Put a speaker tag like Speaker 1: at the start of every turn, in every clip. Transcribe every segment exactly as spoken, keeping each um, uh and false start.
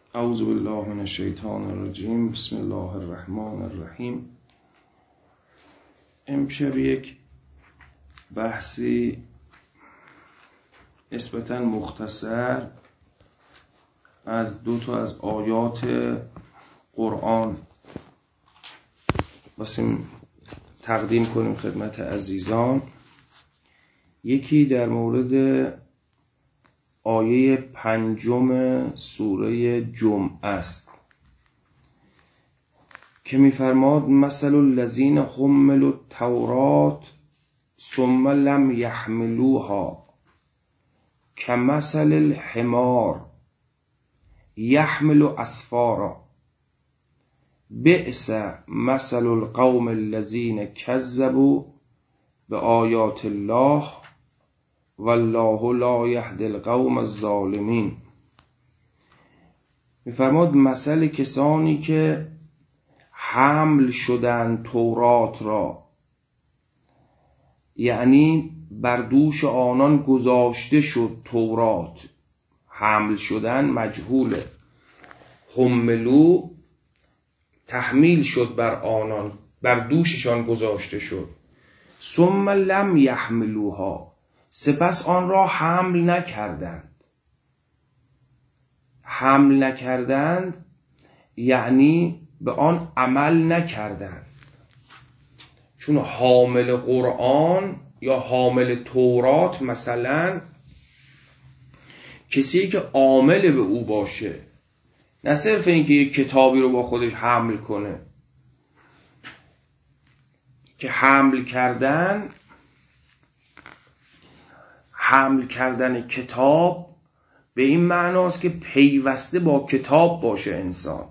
Speaker 1: اعوذ بالله من الشیطان الرجیم. بسم الله الرحمن الرحیم. امشب یک بحثی نسبتاً مختصر از دو تا از آیات قرآن واسیم تقدیم کنیم خدمت عزیزان. یکی در مورد آیه پنجم سوره جمعه است که می‌فرماد مثل الذین حملوا التوراة ثم لم یحملوها کمثل الحمار یحمل اسفارا بئس مثل القوم الذین کذبوا بآیات الله والله لا یهدی القوم الظالمین. می‌فرماد مثل کسانی که حمل شدند تورات را، یعنی بر دوش آنان گذاشته شد تورات. حمل شدن مجهوله، حملو تحمیل شد بر آنان، بر دوششان گذاشته شد. ثم لم یحملوها، سپس آن را حمل نکردند. حمل نکردند یعنی به آن عمل نکردند. چون حامل قرآن یا حامل تورات مثلا کسی که عامل به او باشه، نه صرف اینکه یک کتابی رو با خودش حمل کنه. که حمل کردن حمل کردن کتاب به این معناست که پیوسته با کتاب باشه انسان.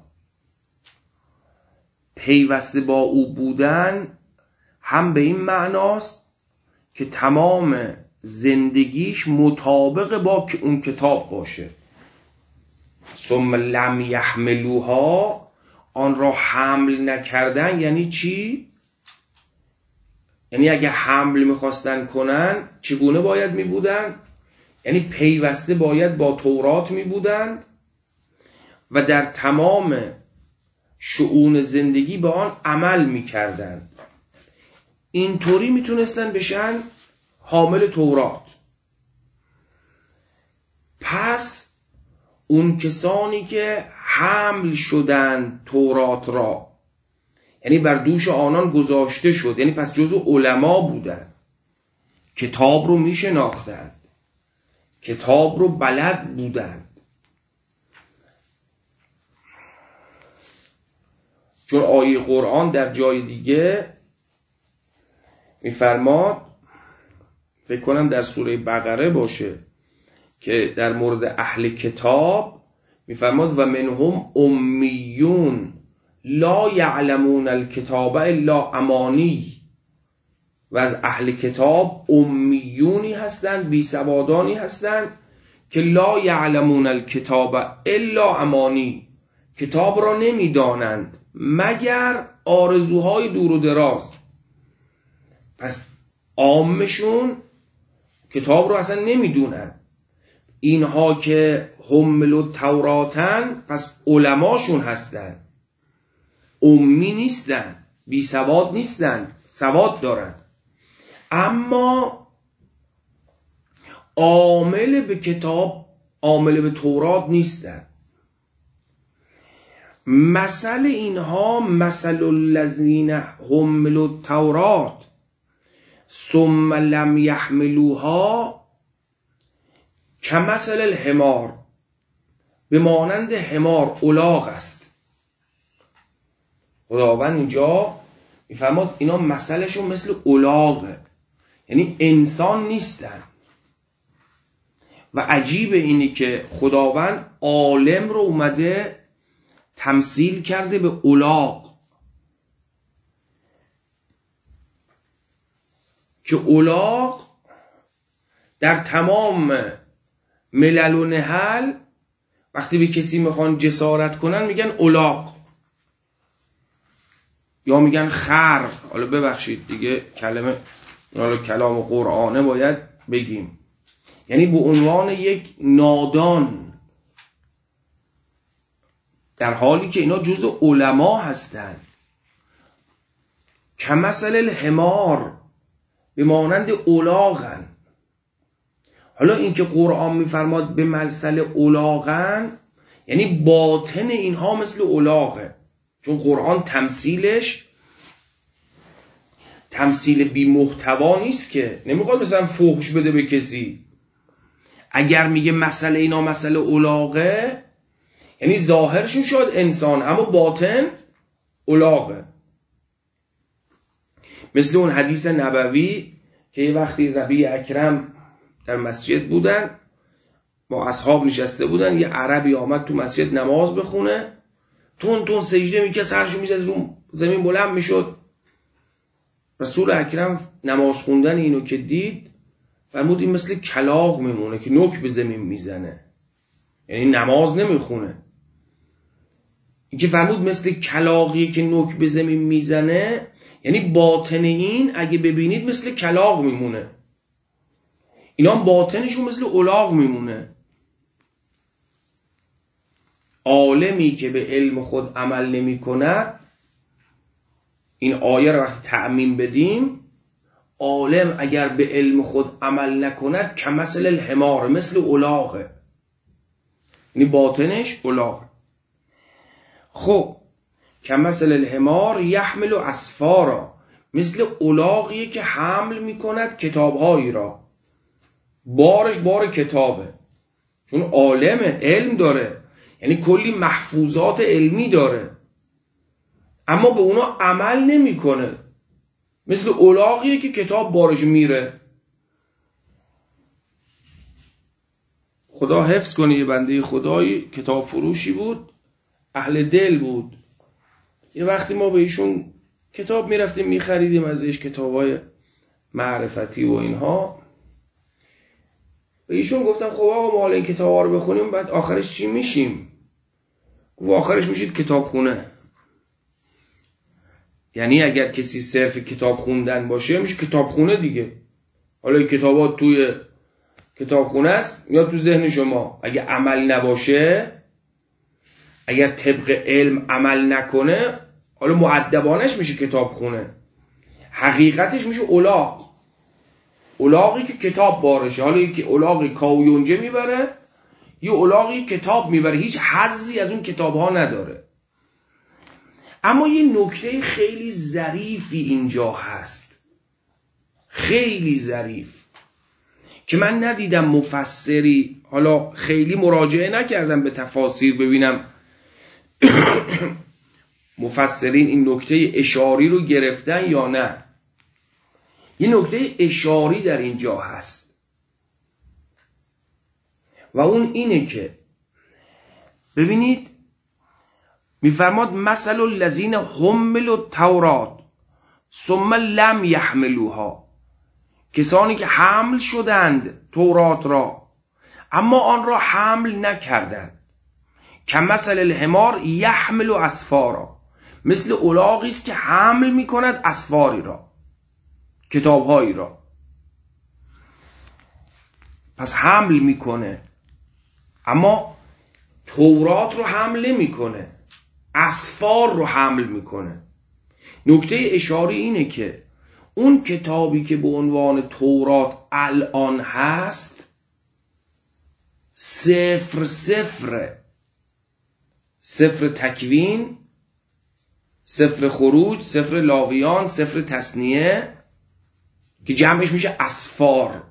Speaker 1: پیوسته با او بودن هم به این معناست که تمام زندگیش مطابق با اون کتاب باشه. ثم لم یحملوها، آن را حمل نکردن یعنی چی؟ یعنی اگه حمل میخواستن کنن چگونه باید میبودن؟ یعنی پیوسته باید با تورات میبودن و در تمام شؤون زندگی به آن عمل میکردن. اینطوری میتونستن بشن حامل تورات. پس اون کسانی که حمل شدن تورات را، یعنی بر دوش آنان گذاشته شد، یعنی پس جزو علما بودن، کتاب رو میشناختند، کتاب رو بلد بودند. چون آیه قرآن در جای دیگه میفرماد، فکر کنم در سوره بقره باشه، که در مورد اهل کتاب میفرماد و منهم امیون لا یعلمون الکتاب الا امانی. و از اهل کتاب امیونی هستند، بی سوادانی هستند که لا یعلمون الکتاب الا امانی، کتاب را نمیدانند مگر آرزوهای دور و دراز. پس عامشون کتاب رو اصلا نمیدونن. اینها که حمل و توراتن پس علماشون هستن، امی نیستن، بی سواد نیستن، سواد دارن، اما عامل به کتاب، عامل به تورات نیستن. مثل اینها مثل الذین حملوا التوراة ثم لم یحملوها کمثل الحمار، به مانند حمار، الاغ است. خداوند اینجا میفرماد اینا مثلشون مثل الاغه، یعنی انسان نیستن. و عجیب اینی که خداوند عالم رو اومده تمثیل کرده به الاغ، که الاغ در تمام ملل و نهل وقتی به کسی میخوان جسارت کنن میگن الاغ یا میگن خر. حالا ببخشید دیگه کلمه حالا کلام قرآنه باید بگیم، یعنی به عنوان یک نادان در حالی که اینا جزء علما هستن. کمثل الحمار، به مانند الاغن. حالا این که قرآن میفرماد به مثل الاغن، یعنی باطن اینها مثل الاغه، چون قرآن تمثیلش تمثیل بی محتوا نیست، که نمیخواد مثلا فحش بده به کسی. اگر میگه مثل اینا مثل الاغه، یعنی ظاهرشون شاید انسان اما باطن الاغه. مثل اون حدیث نبوی که یه وقتی نبی اکرم در مسجد بودن، با اصحاب نشسته بودن، یه عربی آمد تو مسجد نماز بخونه، تون تون سجده میکرد، سرشو میزد رو زمین بلند میشد. رسول اکرم نماز خوندن اینو که دید، فرمود این مثل کلاغ میمونه که نوک به زمین میزنه، یعنی نماز نمیخونه. این که فرمود مثل کلاغی که نوک به زمین میزنه، یعنی باطن این اگه ببینید مثل کلاغ میمونه، اینا باطنشون مثل الاغ میمونه. عالمی که به علم خود عمل نمی کند، این آیه رو وقتی تعمیم بدیم، عالم اگر به علم خود عمل نکند کمثل الحمار، مثل الاغه، یعنی باطنش الاغ. خب کمثل الحمار یحمل اسفارا، مثل الاغیه که حمل میکند کتابهایی را. بارش بار کتابه، چون عالمه، علم داره، یعنی کلی محفوظات علمی داره، اما به اونا عمل نمیکنه. مثل الاغیه که کتاب بارش میره. خدا حفظ کنه، یه بنده خدایی کتاب فروشی بود، اهل دل بود. یه وقتی ما به ایشون کتاب میرفتیم میخریدیم ازش، کتابای معرفتی و اینها. به ایشون گفتم خب آقا ما حالا این کتابا رو بخونیم بعد آخرش چی میشیم؟ گفت آخرش میشید کتابخونه. یعنی اگر کسی صرف کتاب خوندن باشه میشه کتابخونه دیگه. حالا این کتابات توی کتابخونه است یا تو ذهن شما. اگر عمل نباشه، اگر طبق علم عمل نکنه، حالا مؤدبانش میشه کتابخونه، حقیقتش میشه الاغ. الاغی که کتاب بارشه. حالا یکی الاغی کاویونجه میبره، یه الاغی کتاب میبره، هیچ حظی از اون کتاب ها نداره. اما یه نکته خیلی ظریفی اینجا هست، خیلی ظریف، که من ندیدم مفسری، حالا خیلی مراجعه نکردم به تفاسیر ببینم مفسرین این نکته اشاری رو گرفتن یا نه. یه نکته اشاری در اینجا هست و اون اینه که ببینید میفرماد مثل الذین حملوا التوراة ثم لم یحملوها، کسانی که حمل شدند تورات را اما آن را حمل نکردند. کمثل الحمار یحمل اسفارا، مثل الاغی است که حمل میکند اسفاری را، کتابهایی را. پس حمل میکنه اما تورات رو حمل نمیکنه، اسفار رو حمل میکنه. نکته اشاره اینه که اون کتابی که به عنوان تورات الان هست صفر صفر، صفر تکوین، صفر خروج، صفر لاویان، صفر تثنیه که جمعش میشه اسفار.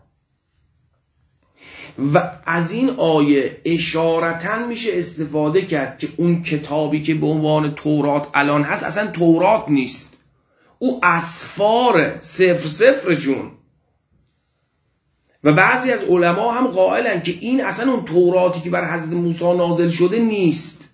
Speaker 1: و از این آیه اشارتاً میشه استفاده کرد که اون کتابی که به عنوان تورات الان هست اصلا تورات نیست، او اسفاره، صفر صفر جون. و بعضی از علما هم قائلن که این اصلا اون توراتی که بر حضرت موسی نازل شده نیست،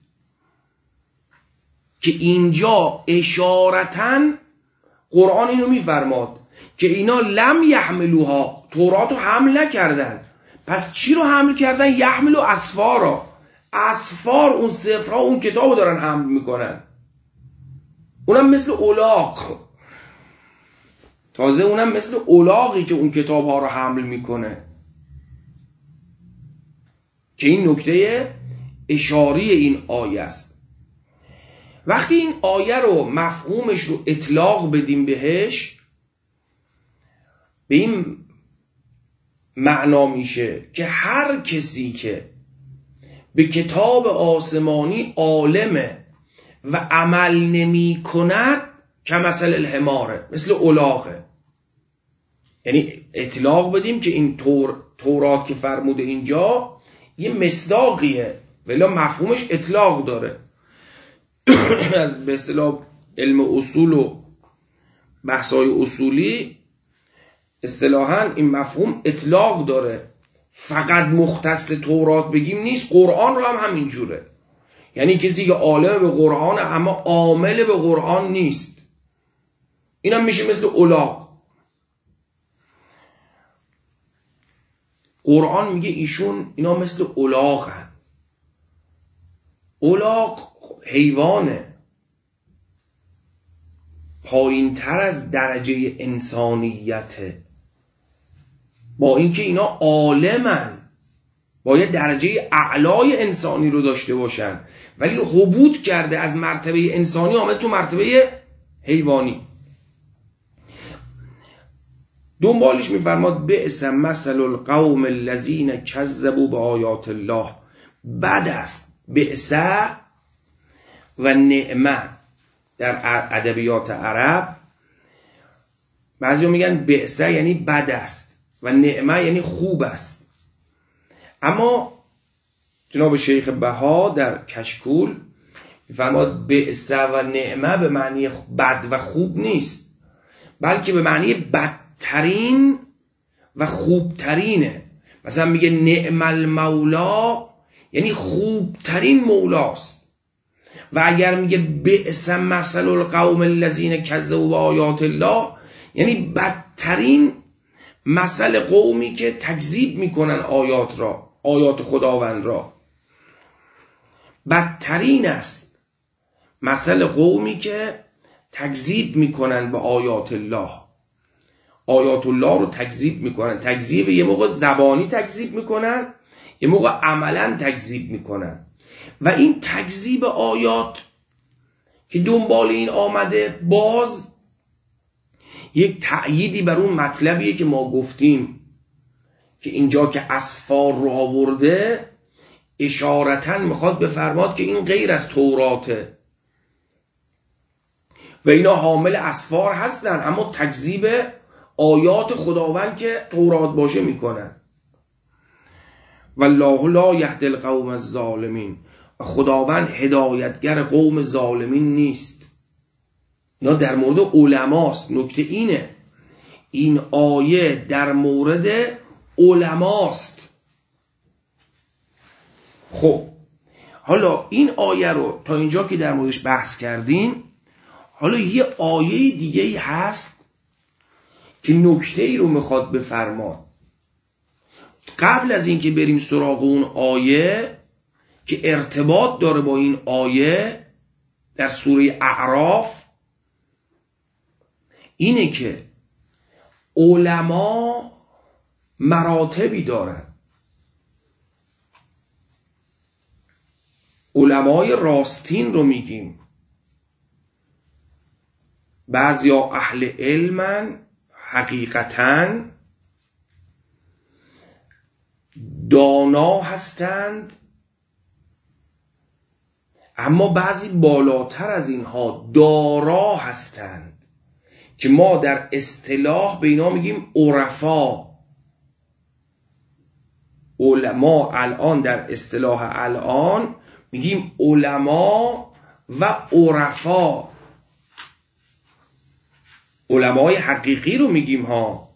Speaker 1: که اینجا اشارتاً قرآن اینو میفرماد که اینا لم یحملوها، تورات رو حمل نکردن. پس چی رو حمل کردن؟ یحملو اسفارا، اسفار اون صفرها اون کتاب رو دارن حمل میکنن، اونم مثل الاغ، تازه اونم مثل الاغی که اون کتاب ها رو حمل میکنه. که این نکته اشاری این آیه است. وقتی این آیه رو مفهومش رو اطلاق بدیم بهش، به این معنا میشه که هر کسی که به کتاب آسمانی عالمه و عمل نمی کند که مثل الحماره، مثل الاغه. یعنی اطلاق بدیم که این تور تورات که فرموده اینجا یه مصداقیه، ولی مفهومش اطلاق داره. از به اصطلاح علم اصول و بحث‌های اصولی اصطلاحاً این مفهوم اطلاق داره، فقط مختص تورات بگیم نیست، قرآن رو هم همینجوره. یعنی کسی که عالم به قرآن اما عامل به قرآن نیست، اینم میشه مثل الاغ. قرآن میگه ایشون اینا مثل الاغن. الاغ حیوانه، پایین تر از درجه انسانیته، با اینکه اینا عالمن، باید درجه اعلای انسانی رو داشته باشن، ولی هبوط کرده از مرتبه انسانی آمد تو مرتبه حیوانی. دنبالش میفرماد بئس مثل القوم الذین کذبوا بآیات الله. بد است بئس و نعمه در ادبیات عرب، بعضی میگن بئس یعنی بد است و نعمه یعنی خوب است. اما جناب شیخ بها در کشکول میفرماد بئس و نعمه به معنی بد و خوب نیست، بلکه به معنی بدترین و خوبترینه. مثلا میگه نعم المولا یعنی خوبترین مولاست، و اگر میگه بئس مثل القوم الذین کذبوا بآیات الله یعنی بدترین مثل قومی که تکذیب میکنن آیات را، آیات خداوند را. بدترین است مثل قومی که تکذیب میکنن به آیات الله، آیات الله رو تکذیب میکنن. تکذیب یه موقع زبانی تکذیب میکنن، یه موقع عملا تکذیب میکنن. و این تکذیب آیات که دنبال این آمده، باز یک تأییدی بر اون مطلبیه که ما گفتیم که اینجا که اسفار رو آورده اشارتاً میخواد بفرماد که این غیر از توراته و اینا حامل اسفار هستن، اما تکذیب آیات خداوند که تورات باشه میکنن. والله لا یهدی القوم الظالمین، و خداوند هدایتگر قوم ظالمین نیست. اینا در مورد علماست. نکته اینه، این آیه در مورد علماست. خب حالا این آیه رو تا اینجا که در موردش بحث کردیم، حالا یه آیه دیگه هست که نکته ای رو میخواد بفرماد. قبل از اینکه بریم سراغ اون آیه که ارتباط داره با این آیه در سوره اعراف، اینه که علما مراتبی دارن. علمای راستین رو میگیم، بعضیا اهل علمن حقیقتاً دانا هستند، اما بعضی بالاتر از اینها دارا هستند که ما در اصطلاح به اینا میگیم عرفا. علما الان در اصطلاح الان میگیم علما و عرفا. علمای حقیقی رو میگیم ها،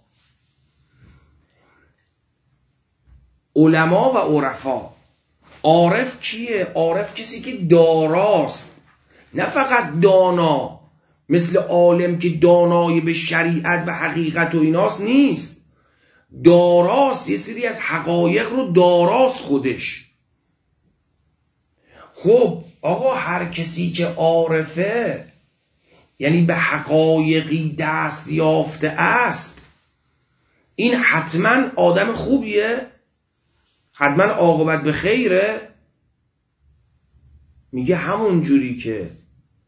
Speaker 1: علما و عرفا. عارف کیه؟ عارف کسی که داراست، نه فقط دانا، مثل عالم که دانای به شریعت و حقیقت و ایناست نیست، داراست، یه سری از حقایق رو داراست خودش. خب آقا هر کسی که عارفه یعنی به حقایقی دست یافته است، این حتما آدم خوبیه؟ حتما عاقبت به خیره؟ میگه همون جوری که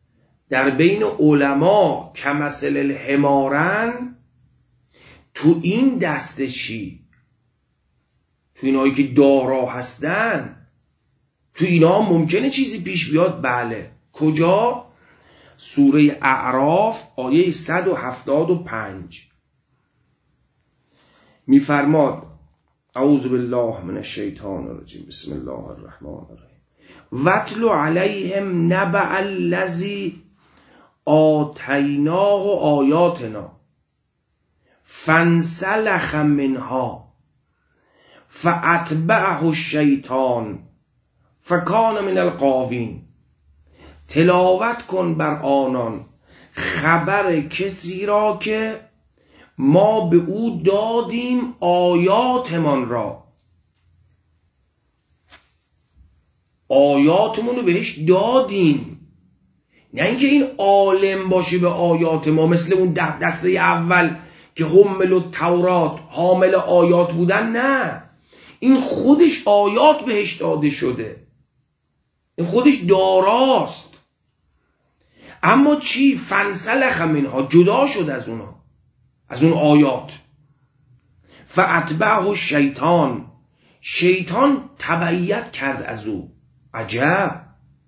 Speaker 1: در بین علما کمثل الحمارن، تو این دسته چی؟ تو اینایی که دارا هستن، تو اینا ممکنه چیزی پیش بیاد. بله. کجا؟ سوره اعراف آیه صد و هفتاد و پنج میفرماد اعوذ بالله من الشیطان الرجیم بسم الله الرحمن الرحیم واتل علیهم نبأ الذی آتیناه آیاتنا فانسلخ منها فاتبعه الشیطان فکان من الغاوین. تلاوت کن بر آنان خبر کسی را که ما به او دادیم آیاتمان را. آیاتمون رو بهش دادیم، نه اینکه این عالم باشه به آیات ما، مثل اون دسته اول که حمل و تورات حامل آیات بودن. نه، این خودش آیات بهش داده شده، این خودش داراست. اما چی؟ فانسلخ منها، جدا شد از اونها، از اون آیات. فاتبعه الشیطان، شیطان تبعیت کرد از او. عجب.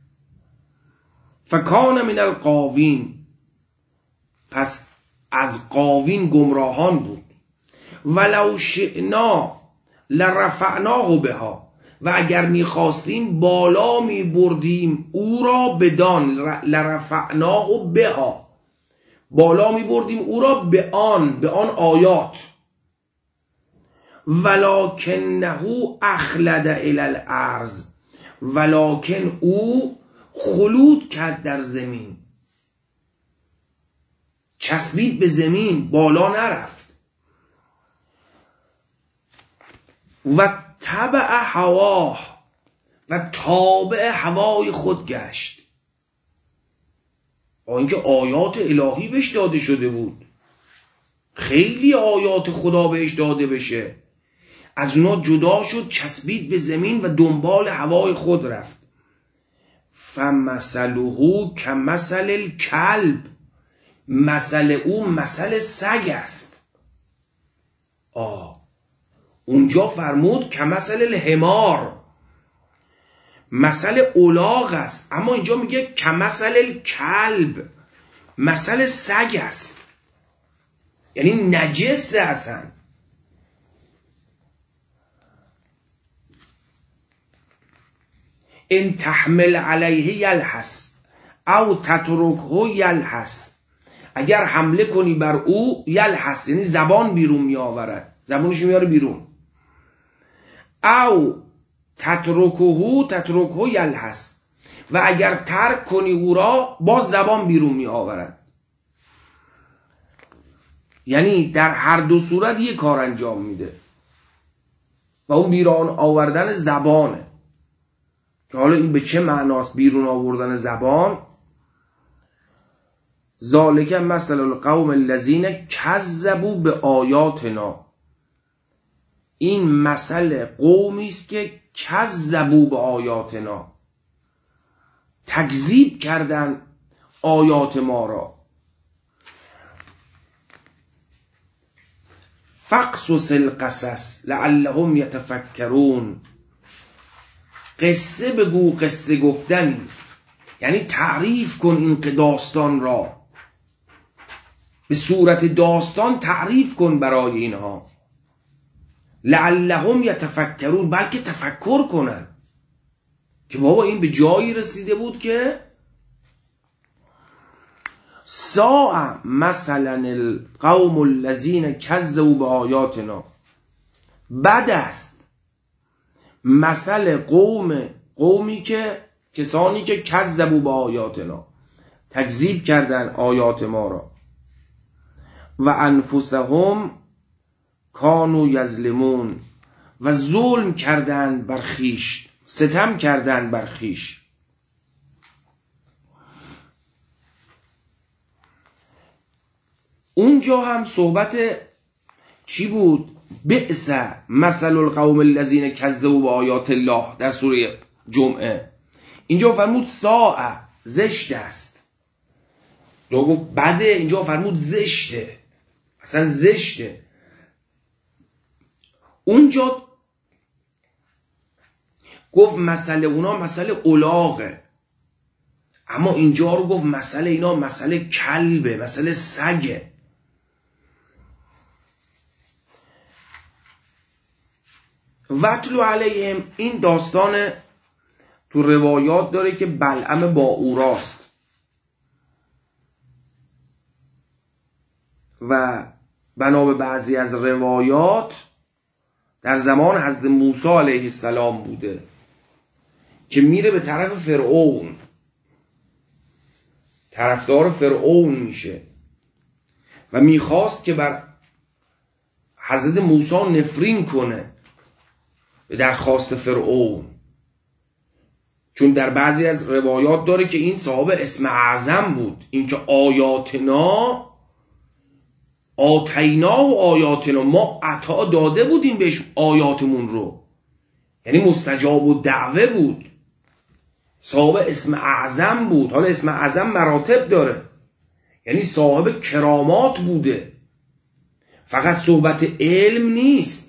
Speaker 1: فکان من الغاوین، پس از غاوین گمراهان بود. ولو شئنا لرفعناه بها، و اگر میخواستیم بالا میبردیم او را بدان. لرفعناه بها، بالا میبردیم او را به آن، به آن آیات. ولکنه اخلد الی الارض، ولکن او خلود کرد در زمین، چسبید به زمین، بالا نرفت. و تبع هواه، و تابع هوای خود گشت. با اینکه آیات الهی بهش داده شده بود، خیلی آیات خدا بهش داده بشه، از اونا جدا شد، چسبید به زمین و دنبال هوای خود رفت. فمثله کمثل الکلب، مثل او مثل سگ است. آه اونجا فرمود کمثل الحمار، مثل الاغ است، اما اینجا میگه کمثل الکلب، مثل سگ است، یعنی نجس اصلا. ان تحمل علیه یلحس او تترکه یلحس، اگر حمله کنی بر او، یلحس یعنی زبان بیرون می آورد، زبانش میاره بیرون. او تترکه تترکه یلحس، و اگر ترک کنی او را، باز زبان بیرون می آورد. یعنی در هر دو صورت یک کار انجام میده و اون بیرون آوردن زبانه. که حالا این به چه معناست بیرون آوردن زبان؟ ذالک مثل القوم الذین کذبوا بآیاتنا، این مثل قومی است که کذبوا بآیاتنا، تکذیب کردن آیات ما را. فقصص القصص لعلهم یتفکرون، قصه بگو، قصه گفتن یعنی تعریف کن این داستان را، به صورت داستان تعریف کن برای اینها. لعلهم یتفکرون، بلکه تفکر کنن که بابا این به جایی رسیده بود که ساء مثلا القوم الذین کذبوا بآیاتنا، بد است مثل قوم قومی که کسانی که کذبوا بآیاتنا، تکذیب کردن آیات ما را. و انفسهم کانوا یظلمون، و ظلم کردن بر خویش، ستم کردن بر خویش. اونجا هم صحبت چی بود؟ بئس مثل القوم الذین کذبوا بآیات الله در سوره جمعه. اینجا فرمود ساء، زشت است خدا گفت بده، اینجا فرمود زشته، اصلا زشته. اونجا گفت مسئله اونا مسئله الاغه، اما اینجا رو گفت مسئله اینا مسئله کلبه، مسئله سگه. وَاتْلُ علیهم، این داستان تو روایات داره که بلعم باوراست و بنا به بعضی از روایات در زمان حضرت موسی علیه السلام بوده که میره به طرف فرعون، طرفدار فرعون میشه و میخواست که بر حضرت موسی نفرین کنه به درخواست فرعون، چون در بعضی از روایات داره که این صاحب اسم اعظم بود، این که آیاتنا آتینا و آیاتنا، ما عطا داده بودیم بهش آیاتمون رو، یعنی مستجاب و دعوه بود، صاحب اسم اعظم بود. حالا اسم اعظم مراتب داره، یعنی صاحب کرامات بوده، فقط صحبت علم نیست.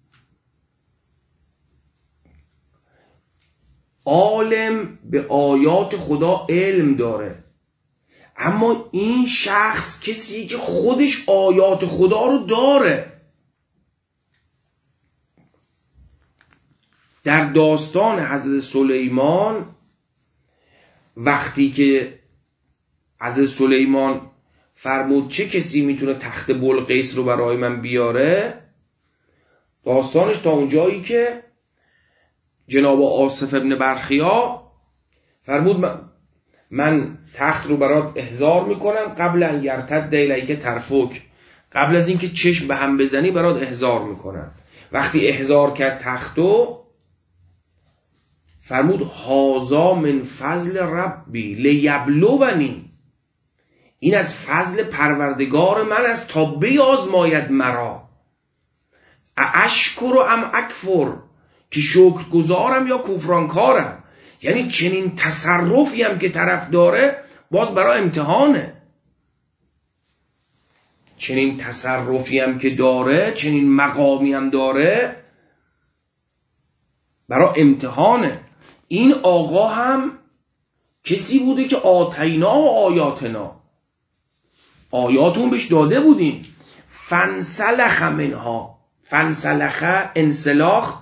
Speaker 1: عالم به آیات خدا علم داره، اما این شخص کسی که خودش آیات خدا رو داره. در داستان حضرت سلیمان وقتی که حضرت سلیمان فرمود چه کسی میتونه تخت بلقیس رو برای من بیاره، داستانش تا اونجایی که جناب آصف ابن برخیا فرمود من, من تخت رو برات احضار میکنم قبل ان یرتد الیک طرفک، قبل از اینکه چشم به هم بزنی برات احضار میکنم. وقتی احضار کرد تختو فرمود هازا من فضل ربی لیبلونی، این از فضل پروردگار من است تا بیازماید مرا، اشکر و ام اکفر، که شکر گزارم یا کفرانکارم. یعنی چنین تصرفی هم که طرف داره باز برای امتحانه، چنین تصرفی هم که داره، چنین مقامی هم داره برای امتحانه. این آقا هم کسی بوده که آتینا و آیاتنا، آیاتون بهش داده بودیم. فنسلخ منها، فنسلخ انسلاخ،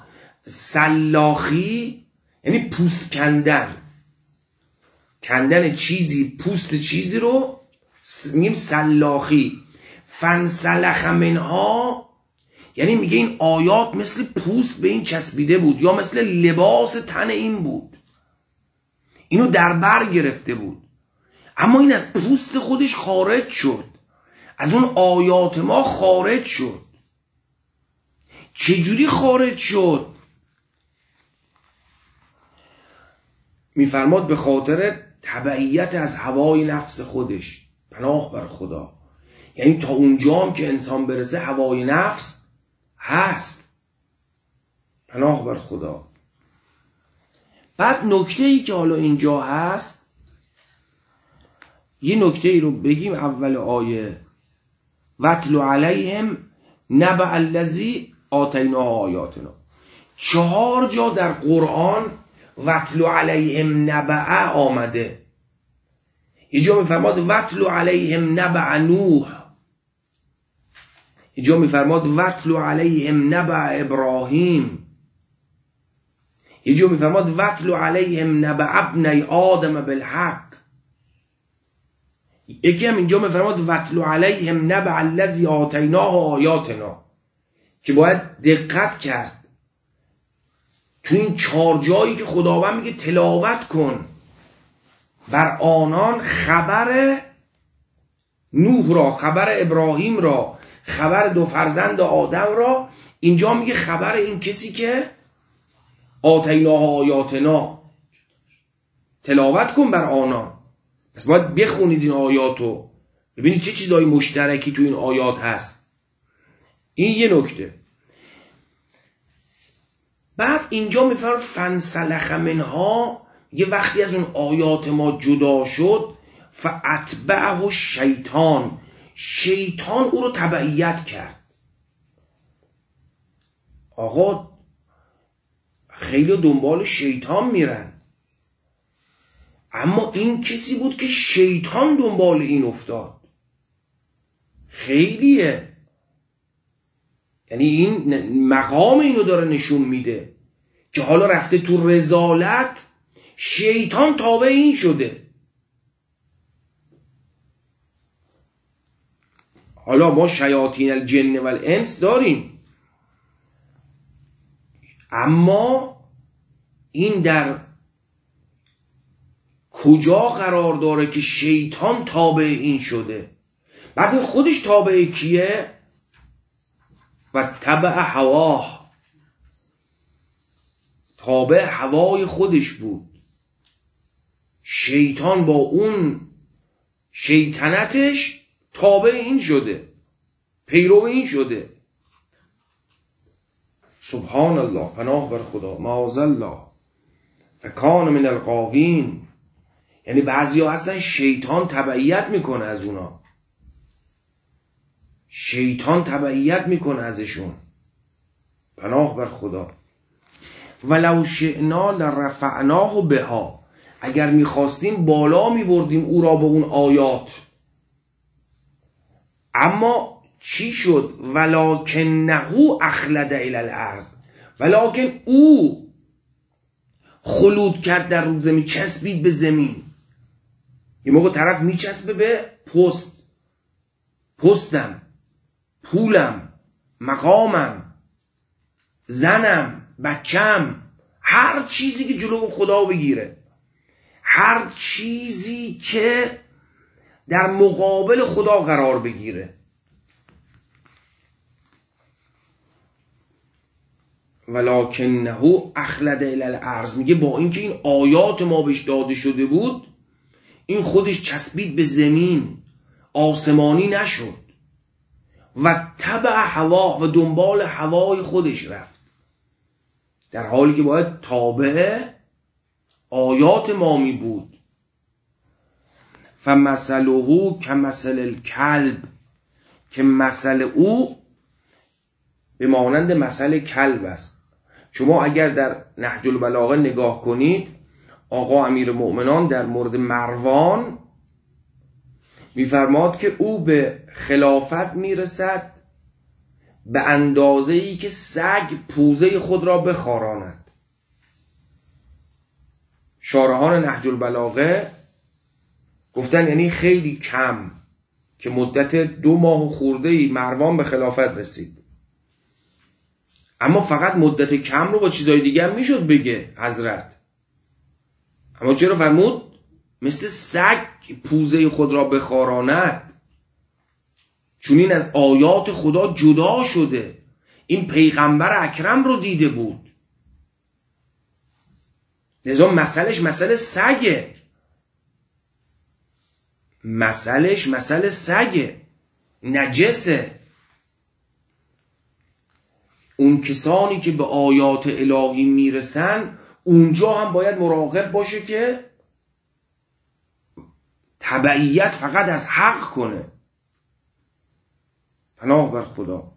Speaker 1: سلاخی یعنی پوست کندن، کندن چیزی، پوست چیزی رو میگیم سلاخی. فنسلخ منها یعنی میگه این آیات مثل پوست به این چسبیده بود، یا مثل لباس تن این بود، اینو در بر گرفته بود، اما این از پوست خودش خارج شد، از اون آیات ما خارج شد. چجوری خارج شد؟ میفرماد به خاطر تبعیت از هوای نفس خودش، پناه بر خدا. یعنی تا اونجا هم که انسان برسه هوای نفس هست، پناه بر خدا. بعد نکته ای که حالا اینجا هست، یه نکته ای رو بگیم اول آیه، وَاتْلُ عَلَيْهِمْ نَبَأَ الَّذِی آتَیْنَاهُ آیاتنا. چهار جا در قرآن وَاتْلُ عَلَیْهِمْ نَبَأَ آمده. یه جا میفرماد وَاتْلُ عَلَیْهِمْ نَبَأَ نوح، یه جا میفرماد وَاتْلُ عَلَیْهِمْ نَبَأَ ابراهیم، یه جا میفرماد وَاتْلُ عَلَیْهِمْ نَبَأَ ابنی آدم بالحق، یکی هم اینجا میفرماد وَاتْلُ عَلَیْهِمْ نَبَأَ الَّذِی آتَیْنَاهُ آیاتنا، که باید دقت کرد تو این چهار جایی که خداوند میگه تلاوت کن بر آنان خبر نوح را، خبر ابراهیم را، خبر دو فرزند آدم را. اینجا میگه خبر این کسی که آتیناه آیاتنا، تلاوت کن بر آنان. پس باید بخونید این آیاتو، ببینید چه چیزایی مشترکی تو این آیات هست. این یه نکته. بعد اینجا میفرماد فنسلخ منها، یه وقتی از اون آیات ما جدا شد، فاتبعه الشیطان، شیطان او رو تبعیت کرد. آقا خیلی دنبال شیطان میرن، اما این کسی بود که شیطان دنبال این افتاد. خیلیه، یعنی این مقام اینو داره نشون میده که حالا رفته تو رذالت، شیطان تابع این شده. حالا ما شیاطین الجن و الانس داریم، اما این در کجا قرار داره که شیطان تابع این شده؟ بعد خودش تابع کیه؟ و تبع هواه، تابع هوای خودش بود. شیطان با اون شیطنتش تابع این شده، پیرو این شده. سبحان الله، پناه بر خدا، معاذ الله، فکان من الغاوین. یعنی بعضیا اصلا شیطان تبعیت میکنه از اونا، شیطان تبعیت میکنه ازشون، پناه بر خدا. ولو شئنا لرفعناه بها، اگر میخواستیم بالا میبردیم او را به اون آیات. اما چی شد؟ ولکنه اخلد الی الارض، ولکن او خلود کرد در رو زمین، چسبید به زمین. یه موقع طرف میچسبه به پست، پستم، پولم، مقامم، زنم، بچم، هر چیزی که جلو خدا بگیره، هر چیزی که در مقابل خدا قرار بگیره. ولکنه اخلد الی الارض، میگه با اینکه این آیات ما بهش داده شده بود، این خودش چسبید به زمین، آسمانی نشد. و تبع هوا، و دنبال هوای خودش رفت، در حالی که باید تابع آیات ما می بود. فمثله کمثل الکلب، که مثل او به مانند مثل کلب است. شما اگر در نهج البلاغه نگاه کنید، آقا امیرالمؤمنان در مورد مروان میفرماد که او به خلافت میرسد به اندازه‌ای که سگ پوزه خود را بخاراند. شارحان نهج البلاغه گفتن یعنی خیلی کم که مدت دو ماه و خورده‌ای مروان به خلافت رسید، اما فقط مدت کم رو با چیزای دیگه هم میشد بگه حضرت، اما چرا فرمود مثل سگ پوزه خود را بخاراند؟ چون این از آیات خدا جدا شده، این پیغمبر اکرم رو دیده بود، لذا مثلش مثل سگه، مثلش مثل سگه، نجسه. اون کسانی که به آیات الهی میرسن اونجا هم باید مراقب باشه که تبعیت فقط از حق کنه. پناه بر خدا.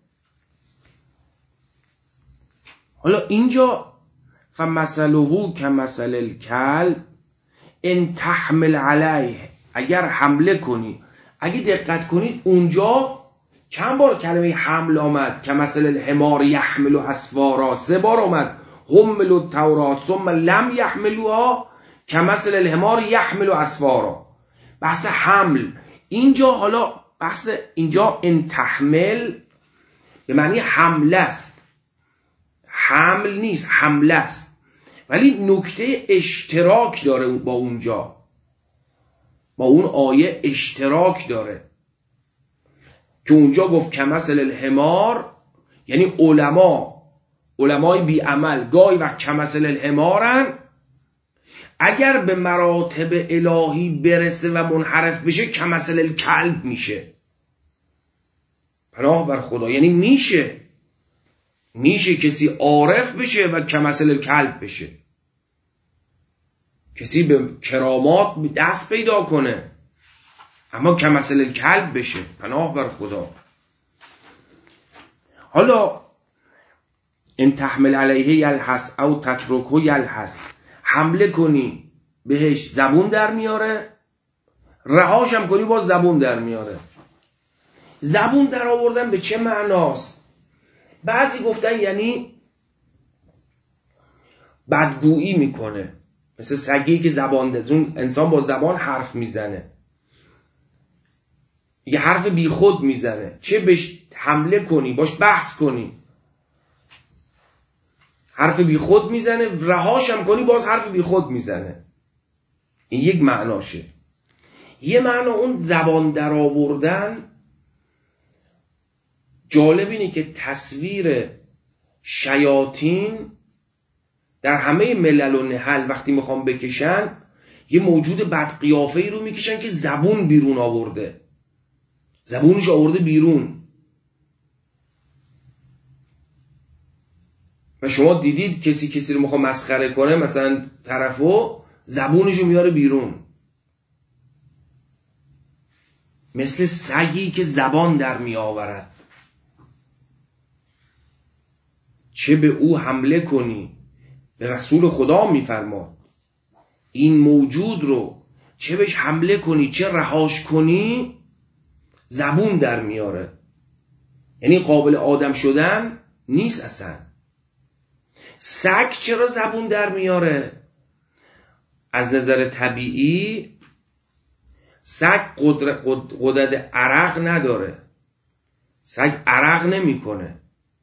Speaker 1: حالا اینجا فمثله کمثل الکلب ان تحمل علیه، اگر حمله کنی. اگه دقت کنید اونجا چند بار کلمه حمل آمد؟ کمثل الحمار یحمل اسفارا، سه بار آمد. حمل التورات ثم لم یحملوها کمثل الحمار یحمل اسفارا. بحث حمل اینجا، حالا بحث اینجا ان تحمل به معنی حمله است، حمل نیست، حمله است. ولی نکته اشتراک داره با اونجا، با اون آیه اشتراک داره که اونجا گفت کمثل الحمار، یعنی علما علمای بی عمل گاهی وقت کمثل الحمارن، اگر به مراتب الهی برسه و منحرف بشه کمثل الکلب میشه. پناه بر خدا. یعنی میشه میشه کسی عارف بشه و کمثل الکلب بشه، کسی به کرامات دست پیدا کنه اما کمثل کلب بشه. پناه بر خدا. حالا ان تحمل علیه یلحس او تترکه یلحس، حمله کنی بهش زبون در میاره، رهاش هم کنی باز زبون در میاره. زبون در آوردن به چه معناست؟ بعضی گفتن یعنی بدگویی میکنه، مثل سگی که زبان دزون، انسان با زبان حرف میزنه، یه حرف بی خود میزنه، چه بهش حمله کنی باش بحث کنی حرف بی خود میزنه، رهاش هم کنی باز حرف بی خود میزنه. این یک معناشه. یه معنا اون زبان در آوردن، جالب اینه که تصویر شیاطین در همه ملل و نحل وقتی میخوام بکشن یه موجود بدقیافه‌ای رو میکشن که زبون بیرون آورده، زبونش آورده بیرون. و شما دیدید کسی کسی رو میخواد مسخره کنه، مثلا طرفو زبونش رو میاره بیرون، مثل سگی که زبان در می آورد. چه به او حمله کنی، به رسول خدا میفرماد این موجود رو چه بهش حمله کنی چه رهاش کنی زبون در میاره، یعنی قابل آدم شدن نیست اصلا. سگ چرا زبون در میاره؟ از نظر طبیعی سگ قدرت عرق نداره، سگ عرق نمیکنه،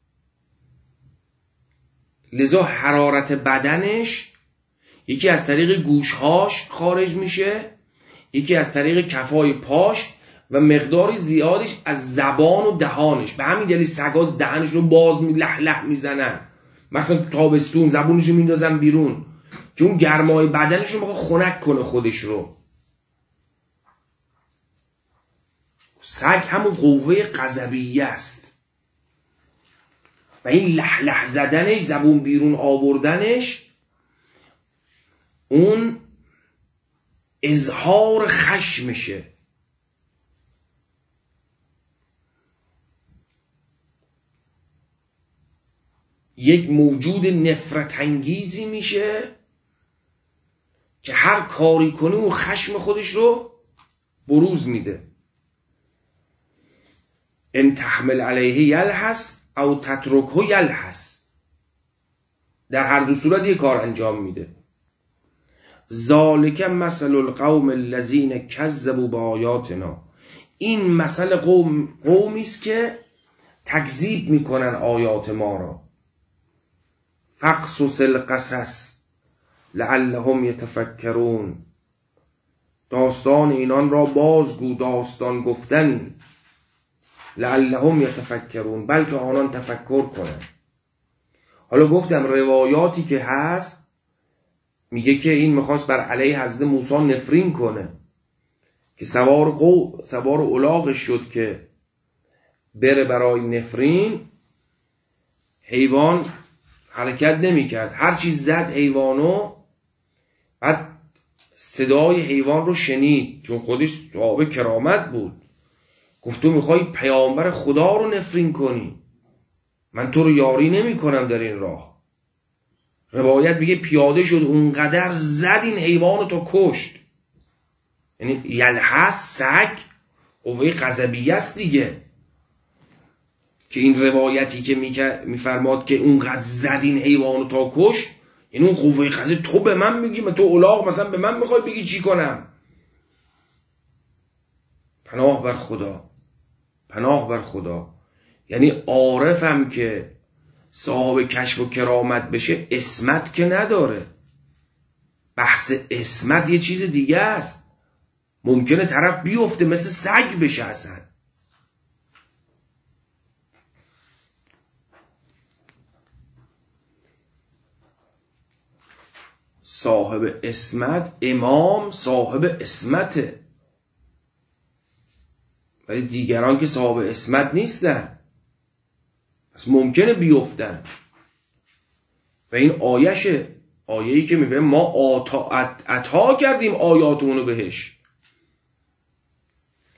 Speaker 1: لذا حرارت بدنش یکی از طریق گوشهاش خارج میشه، یکی از طریق کفای پاش و مقداری زیادش از زبان و دهانش. به همین دلیل سگا دهنش رو باز می لح لح میزنن، مثلا تو تابستون زبونش رو میندازن بیرون که اون گرمای بدنش رو بخواد خنک کنه خودش رو. سگ همون قوه غضبیه است و این لح لح زدنش، زبون بیرون آوردنش، اون اظهار خشمشه. یک موجود نفرت انگیزی میشه که هر کاری کنه اون خشم خودش رو بروز میده. ان تحمل علیه یلحس او تترکه یلحس، در هر دو صورت یک کار انجام میده. ذالک مثل القوم الذین کذبوا بآیاتنا، این مثل قوم قومی است که تکذیب میکنن آیات ما را. فقصص القصص لعلهم یتفکرون، داستان اینان را بازگو، داستان گفتن، لعلهم یتفکرون، بلکه آنان تفکر کنند. حالا گفتم روایاتی که هست میگه که این میخواست بر علیه حضرت موسی نفرین کنه که سوار قو سوار الاغش شد که بره برای نفرین، حیوان حرکت نمی کرد، هر چیز زد حیوانو، بعد صدای حیوان رو شنید چون خودش صاحب کرامت بود، گفت تو میخوای پیامبر خدا رو نفرین کنی، من تو رو یاری نمی کنم در این راه. روایت میگه پیاده شد اونقدر زد این حیوان رو تا کشت. یعنی یلحس سگ قوه غضبیه است دیگه، که این روایتی که میفرماد که اونقدر زد این حیوان رو تا کشت، یعنی اون قوه غضب تو به من میگی، من تو الاغ مثلا به من میخوای بگی چی کنم؟ پناه بر خدا، پناه بر خدا. یعنی عارفم که صاحب کشف و کرامت بشه عصمت که نداره. بحث عصمت یه چیز دیگه است. ممکنه طرف بیفته مثل سگ بشه اصلا. صاحب عصمت، امام صاحب عصمته، ولی دیگران که صاحب عصمت نیستن، پس ممکنه بیفتن. و این آیشه، آیه‌ای که میگه ما عطا, عطا کردیم آیاتونو بهش.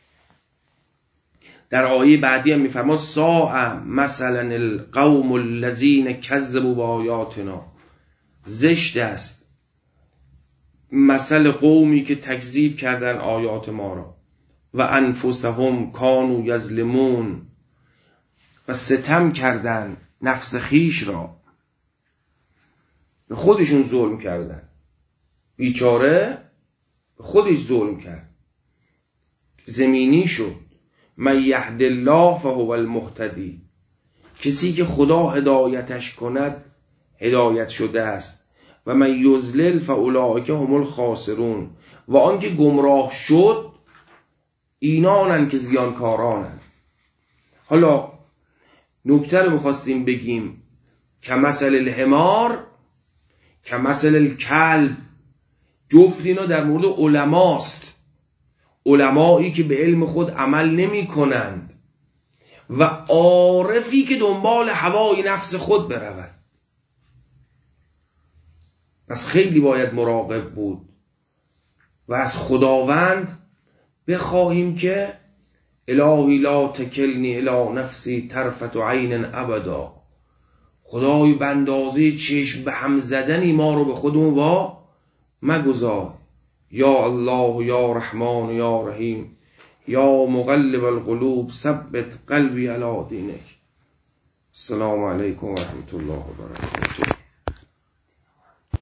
Speaker 1: در آیه بعدی هم میفرماد ساء مثلا القوم الذین کذبوا بآیاتنا، زشت است مثل قومی که تکذیب کردن آیات ما را، و انفسهم کانوا یظلمون، و ستم کردن نفس خیش را، به خودشون ظلم کردن. بیچاره به خودش ظلم کرد، زمینی شد. من یهد الله فهو المهتدی، کسی که خدا هدایتش کند هدایت شده است. و من یضلل فاولئک هم الخاسرون، و آنکه گمراه شد اینانن که زیانکارانن. حالا نکته رو می‌خواستیم بگیم کمثل الحمار کمثل الکلب، جفت اینا در مورد علماست، علمایی که به علم خود عمل نمی کنند و عارفی که دنبال هوای نفس خود برود. پس خیلی باید مراقب بود و از خداوند بخواهیم که الهی لا تکلنی الی نفسی طرفة عین ابدا، خدای به اندازه چشم به هم زدنی ما رو به خودمون وا مگذار. یا الله یا رحمان یا رحیم یا مقلب القلوب ثبت قلبی علی دینک. السلام علیکم و رحمت الله و برکاته.